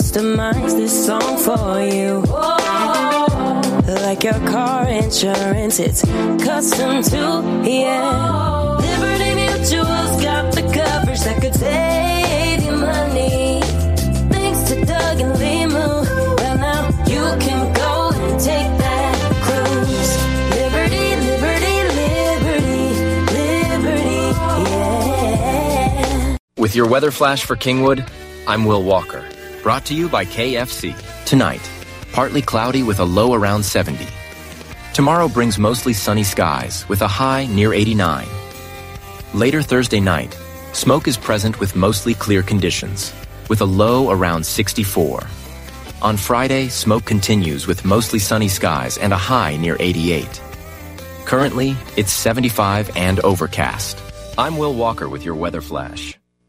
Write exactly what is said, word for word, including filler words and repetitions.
customize this song for you. Like your car insurance, it's custom too, yeah. Liberty Mutual's got the coverage that could save you money. Thanks to Doug and Limu, well now you can go and take that cruise. Liberty, liberty, liberty, liberty, yeah. With your weather flash for Kingwood, I'm Will Walker. Brought to you by K F C. Tonight, partly cloudy with a low around seventy. Tomorrow brings mostly sunny skies with a high near eighty-nine. Later Thursday night, smoke is present with mostly clear conditions, with a low around sixty-four. On Friday, smoke continues with mostly sunny skies and a high near eighty-eight. Currently, it's seventy-five and overcast. I'm Will Walker with your weather flash.